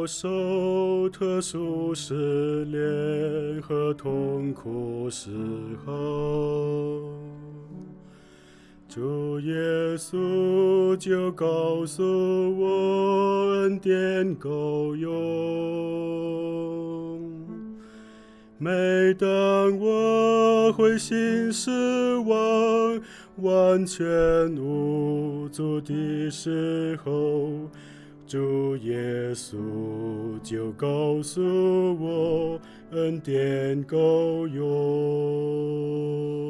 我受特殊试炼和痛苦时候，主耶稣就告诉我恩典够用。每当我灰心失望、完全无助的时候，主耶稣就告诉我恩典够用。 主耶稣就告诉我恩典够用。每当我灰心失望、完全无助的时候，主耶稣就告诉我恩典够用。每当我灰心失望、完全无助的时候，主耶稣就告诉我恩典够用。每当我灰心失望、完全无助的时候，主耶稣就告诉我恩典够用。每当我灰心失望、完全无助的时候，主耶稣就告诉我恩典够用。